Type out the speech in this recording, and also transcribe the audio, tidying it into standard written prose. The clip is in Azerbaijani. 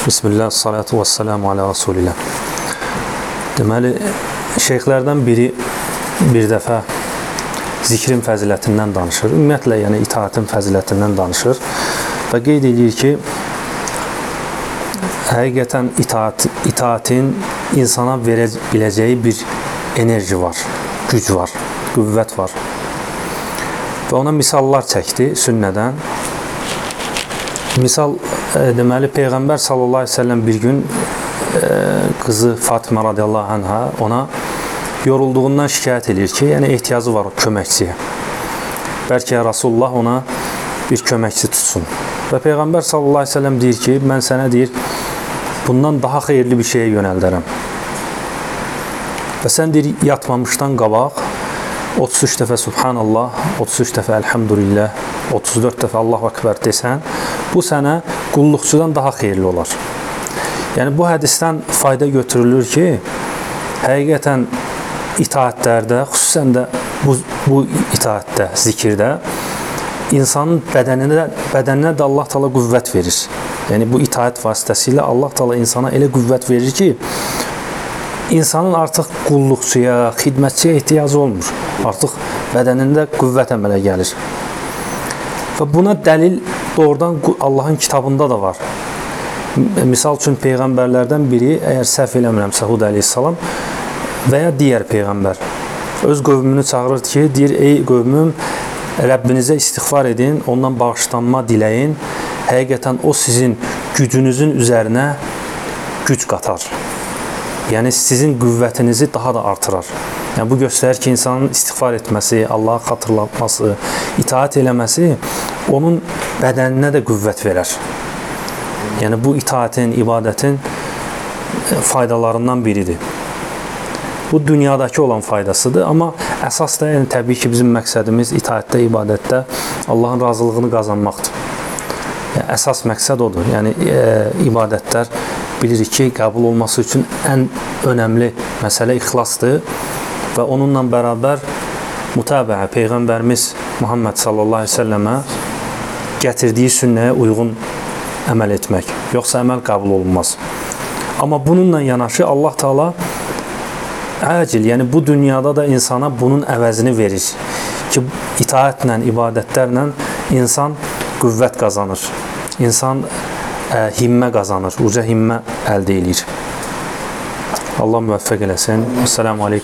Bismillah, salatu və selamu alə Rasulillah. Deməli, şeyxlərdən biri bir dəfə zikrin fəzilətindən danışır. Ümumiyyətlə, yəni itaətin fəzilətindən danışır və qeyd edir ki, həqiqətən itaətin insana verə biləcəyi bir enerji var, güc var, qüvvət var. Və ona misallar çəkdi sünnədən. Misal, deməli, Peyğəmbər sallallahu aleyhi ve sellem bir gün qızı Fatimə radiyallahu anh'a ona yorulduğundan şikayət edir ki, yəni ehtiyacı var o köməkçiyə. Bəlkə Rasulullah ona bir köməkçi tutsun. Və Peyğəmbər sallallahu aleyhi ve sellem deyir ki, mən sənə deyir, bundan daha xeyirli bir şeyə yönəldərəm. Və sən deyir, yatmamışdan qabaq 33 dəfə Subhanallah, 33 dəfə Elhamdülillah, 34 dəfə Allahu Ekber desən, bu sənə qulluqçudan daha xeyirli olar. Yəni, bu hədisdən fayda götürülür ki, həqiqətən itaətlərdə, xüsusən də bu itaətdə, zikirdə, insanın bədəninə də Allah Teala qüvvət verir. Yəni, bu itaət vasitəsilə Allah Teala insana elə qüvvət verir ki, insanın artıq qulluqçuya, xidmətçiyə ehtiyacı olmur. Artıq bədənində qüvvət əmələ gəlir. Və buna dəlil doğrudan Allahın kitabında da var. Misal üçün, Peyğəmbərlərdən biri, əgər səhv eləmirəmsə, Hud əleyhissalam və ya digər Peyğəmbər öz qövmünü çağırır ki, deyir, ey qövmüm, Rəbbinizə istiğfar edin, ondan bağışlanma diləyin, həqiqətən o sizin gücünüzün üzərinə güc qatar. Yəni, sizin qüvvətinizi daha da artırar. Yəni, bu göstərir ki, insanın istiğfar etməsi, Allah'a xatırlatması, itaat eləməsi onun bədəninə də qüvvət verər. Yəni, bu itaətin, ibadətin faydalarından biridir. Bu, dünyadakı olan faydasıdır. Amma əsas da, yəni, təbii ki, bizim məqsədimiz itaətdə, ibadətdə Allahın razılığını qazanmaqdır. Yəni, əsas məqsəd odur. Yəni, ibadətlər bilirik ki, qəbul olması üçün ən önəmli məsələ ixlasdır və onunla bərabər mütabəə, Peyğəmbərimiz Muhammed sallallahu aleyhi ve sellemə gətirdiyi sünnəyə uyğun əməl etmək. Yoxsa əməl qəbul olunmaz. Amma bununla yanaşı Allah Teala əcil, yəni bu dünyada da insana bunun əvəzini verir ki, itaətlə, ibadətlərlə insan qüvvət qazanır. İnsan himmə qazanır, uca himmə əldə edir. Allah müvəffəq eləsin. Esselamu aleykum.